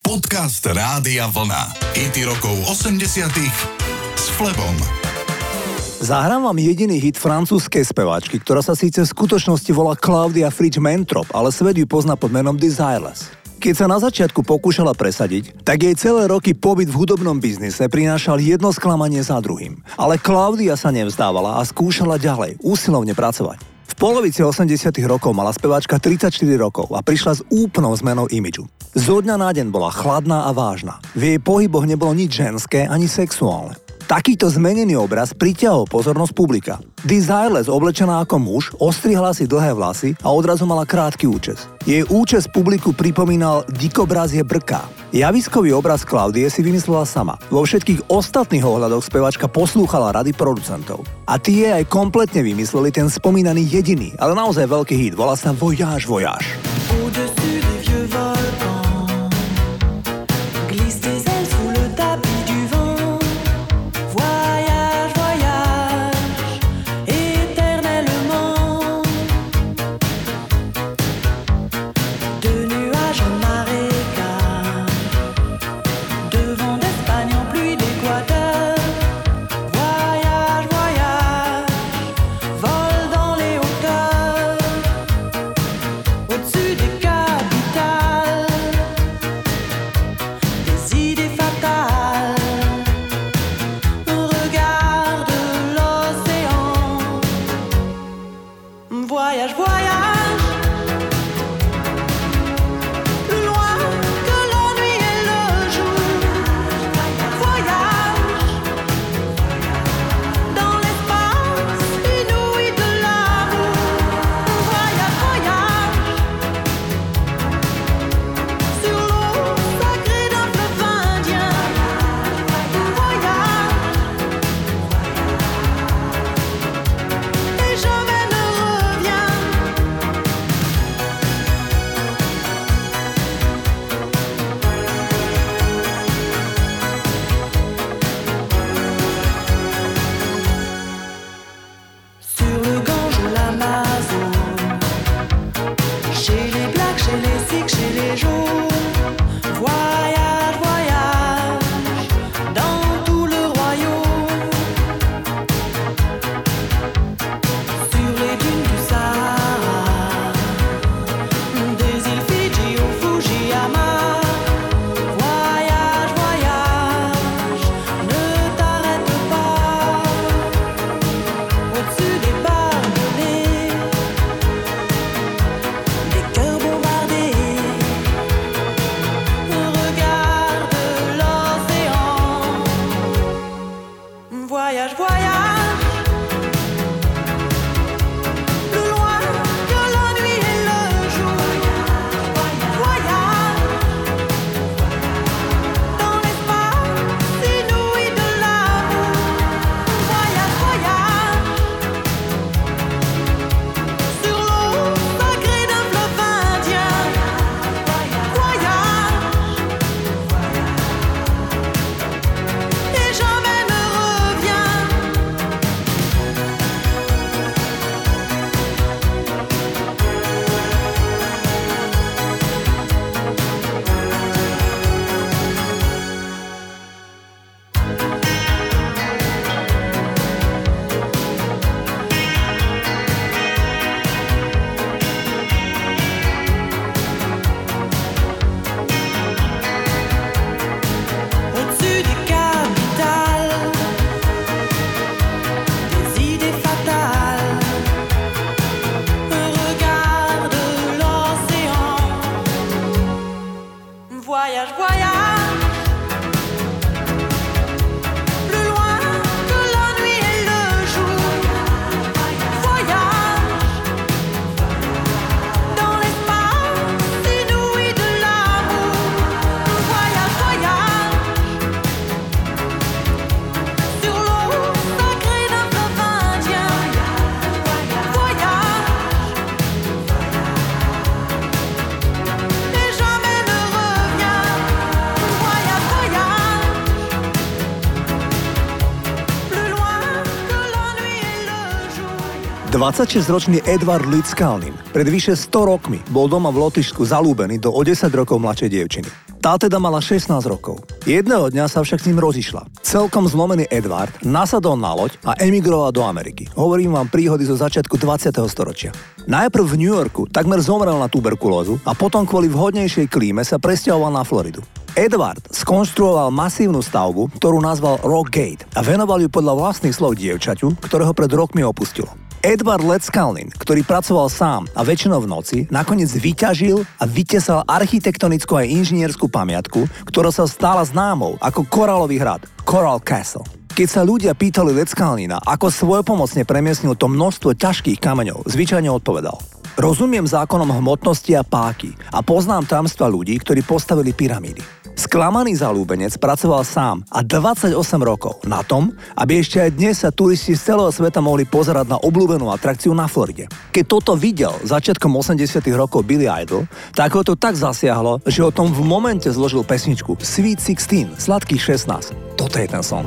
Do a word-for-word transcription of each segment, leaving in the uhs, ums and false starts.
Podcast Rádia Vlna. Hity rokov osemdesiatych s Flebom. Zahrám vám jediný hit francúzskej speváčky, ktorá sa síce v skutočnosti volá Claudia Fritsch Mentrop, ale svet ju pozná pod menom Desireless. Keď sa na začiatku pokúšala presadiť, tak jej celé roky pobyt v hudobnom biznise prinášal jedno sklamanie za druhým. Ale Claudia sa nevzdávala a skúšala ďalej, úsilovne pracovať. V polovici osemdesiatych rokov mala speváčka tridsaťštyri rokov a prišla s úplnou zmenou imidžu. Zo dňa na deň bola chladná a vážna. V jej pohyboch nebolo nič ženské ani sexuálne. Takýto zmenený obraz pritiahol pozornosť publika. Desireless, oblečená ako muž, ostrihla si dlhé vlasy a odrazu mala krátky účes. Jej účes publiku pripomínal dikobrazie brká. Javiskový obraz Claudie si vymyslela sama. Vo všetkých ostatných ohľadoch spevačka poslúchala rady producentov. A tí jej aj kompletne vymysleli ten spomínaný jediný, ale naozaj veľký hit. Volá sa Voyage, Voyage. dvadsaťšesťročný Edward Lidskalnin pred vyše sto rokmi bol doma v Lotyšsku zalúbený do o desať rokov mladšej dievčiny. Tá teda mala šestnásť rokov. Jedného dňa sa však s ním rozišla. Celkom zlomený Edward nasadol na loď a emigroval do Ameriky. Hovorím vám príhody zo začiatku dvadsiateho storočia. Najprv v New Yorku takmer zomrel na tuberkulózu a potom kvôli vhodnejšej klíme sa presťahoval na Floridu. Edward skonštruoval masívnu stavbu, ktorú nazval Rock Gate a venoval ju podľa vlastných slov dievčaťu, ktorého pred rokmi opustilo. Edward Lidskalnin, ktorý pracoval sám a väčšinou v noci, nakoniec vyťažil a vytesal architektonickú a inžinierskú pamiatku, ktorá sa stala známou ako Koralový hrad, Coral Castle. Keď sa ľudia pýtali Lidskalnina, ako svojpomocne premiestnil to množstvo ťažkých kameňov, zvyčajne odpovedal: rozumiem zákonom hmotnosti a páky a poznám tajomstva ľudí, ktorí postavili pyramídy. Sklamaný zalúbenec pracoval sám a dvadsaťosem rokov na tom, aby ešte aj dnes sa turisti z celého sveta mohli pozerať na obľúbenú atrakciu na Floride. Keď toto videl začiatkom osemdesiatych rokov Billy Idol, tak ho to tak zasiahlo, že o tom v momente zložil pesničku Sweet sixteen, sladkých šestnásť. Toto je ten song.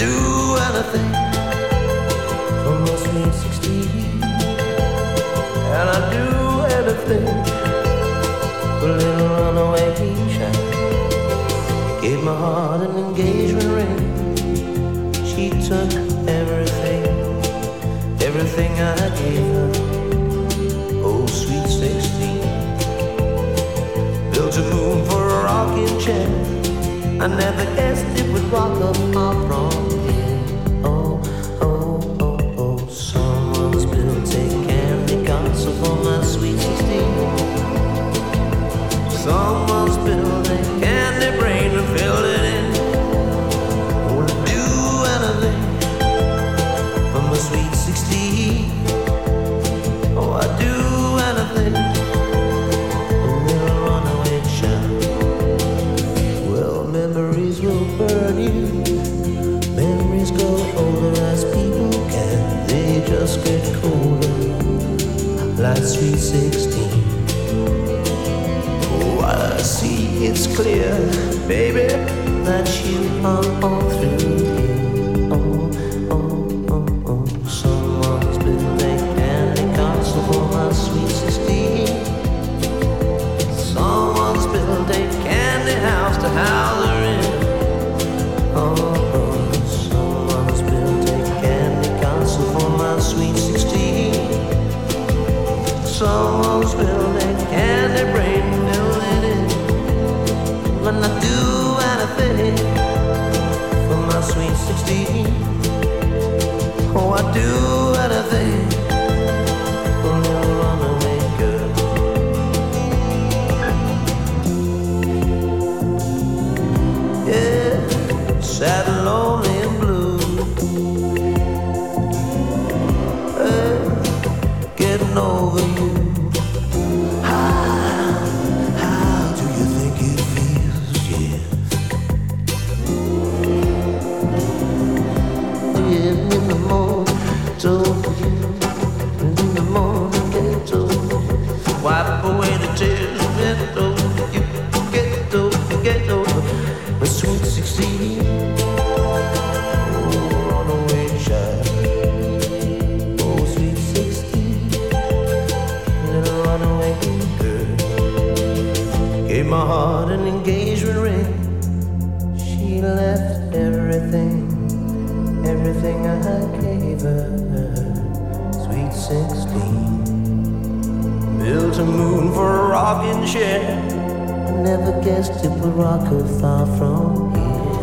Gave my heart an engagement ring. She took everything, everything I gave her. Oh, sweet sixteen. Built a moon for a rocking chair. I never guessed it would rock up my from here. Oh, oh, oh, oh. Someone's built a candy castle for my sweet sixteen. Someone's built a candy brain to fill it in. Wanna do anything for my sweet sixteen. Oh, I'd do anything. A little runaway child. Well, memories will burn you. Memories grow older as people can. They just get colder, like sweet sixteen. I see it's clear, baby, that you are all through here. Oh, oh, oh, oh. Someone's built a candy castle for my sweet sixteen. Someone's built a candy house to house her in. Oh, oh. Someone's built a candy castle for my sweet sixteen. Someone's built a candy brain filled it in. When I do anything for my sweet sixteen. Oh, I do anything for a little runaway girl. Yeah, sad and lonely and blue. Hey, getting over you. Wipe away the tears, get over you, get over, get over the sweet sixteen. Oh, runaway child, oh sweet sixteen, little runaway girl. Gave my heart an engagement ring. She left everything, everything I gave her. Sweet sixteen. Built a moon for a rocking chair. I never guessed it would rock her far from here.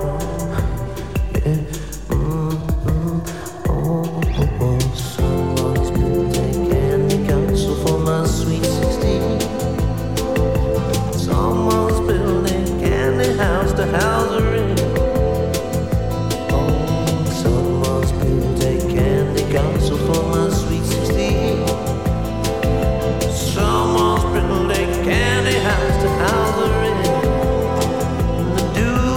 Yeah. Mm-hmm. Oh, oh, oh. Someone's built a candy castle for my sweet sixteen. Someone's built a candy house to house her in. Oh, someone's built a candy castle for my sweet sixteen. Someone's built a candy house to house her in. To do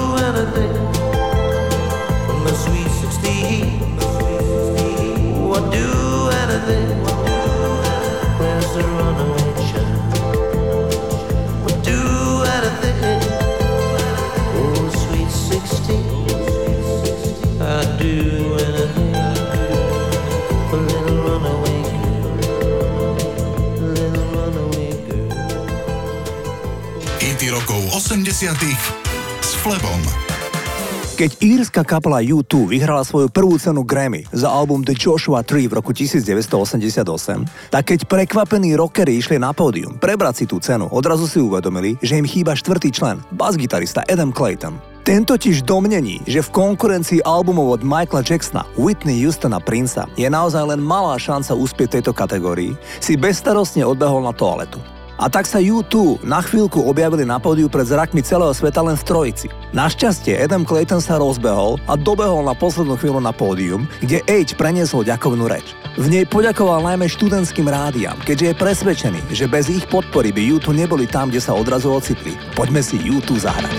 osemdesiatych s Flebom. Keď írska kapela U dva vyhrala svoju prvú cenu Grammy za album The Joshua tri v roku devätnásťstoosemdesiatosem, tak keď prekvapení rockeri išli na pódium prebrať si tú cenu, odrazu si uvedomili, že im chýba štvrtý člen, basgitarista Adam Clayton. Ten totiž domnení, že v konkurencii albumov od Michaela Jacksona, Whitney Houstona, Princea je naozaj len malá šanca uspieť tejto kategórii, si bezstarostne odbehol na toaletu. A tak sa U dva na chvíľku objavili na pódiu pred zrakmi celého sveta len v trojici. Našťastie Adam Clayton sa rozbehol a dobehol na poslednú chvíľu na pódium, kde H preniesol ďakovnú reč. V nej poďakoval najmä študentským rádiám, keďže je presvedčený, že bez ich podpory by U dva neboli tam, kde sa odrazu ocitli. Poďme si U dva zahrať.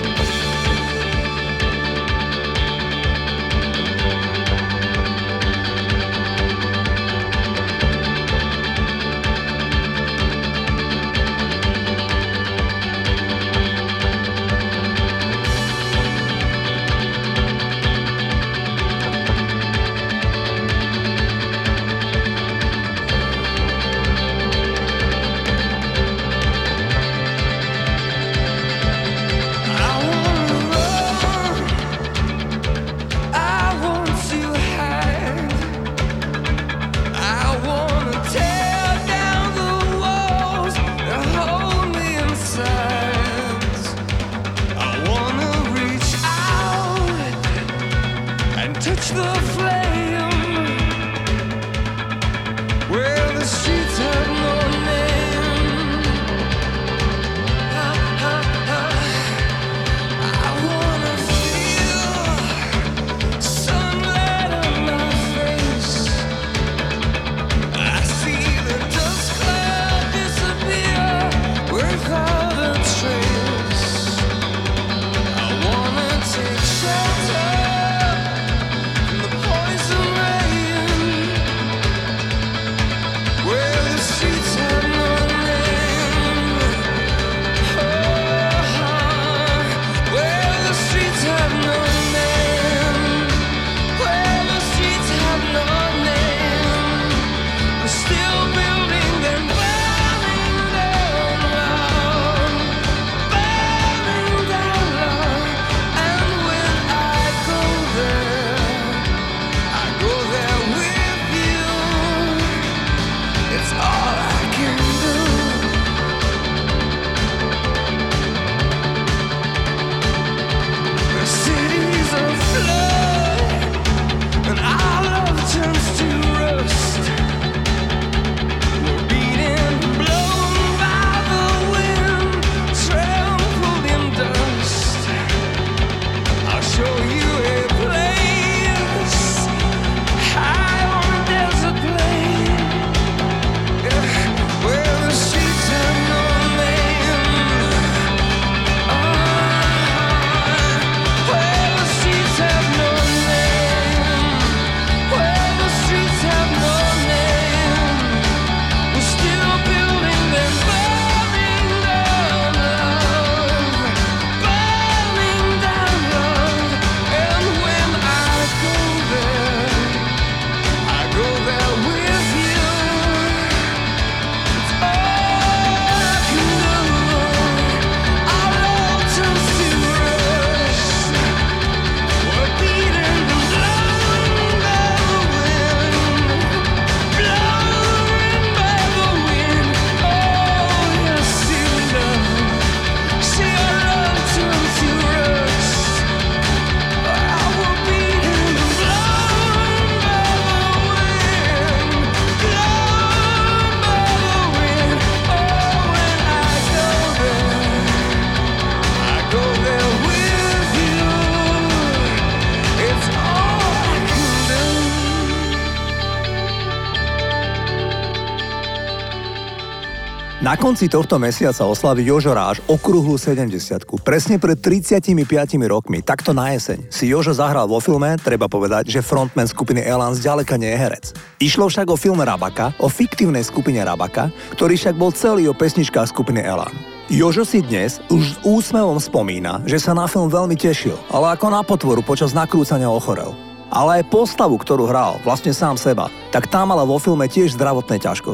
Na konci tohto mesiaca oslaví Jožo Ráš okrúhlu sedemdesiatku. Presne pred tridsiatimi piatimi rokmi, takto na jeseň, si Jožo zahral vo filme, treba povedať, že frontman skupiny Elan zďaleka nie je herec. Išlo však o film Rabaka, o fiktívnej skupine Rabaka, ktorý však bol celý o pesničkách skupiny Elan. Jožo si dnes už s úsmevom spomína, že sa na film veľmi tešil, ale ako na potvoru počas nakrúcania ochorel. Ale aj postavu, ktorú hral, vlastne sám seba, tak tá mala vo filme tiež zdravotné ťažkosti.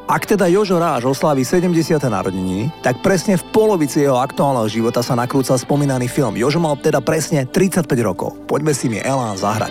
Ak teda Jožo Ráš oslávi sedemdesiate narodeniny, tak presne v polovici jeho aktuálneho života sa nakrúcal spomínaný film. Jožo mal teda presne tridsaťpäť rokov. Poďme si mi Elán zahrať.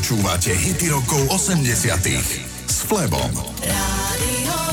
Počúvate hity rokov osemdesiatych s Flebom. Rádio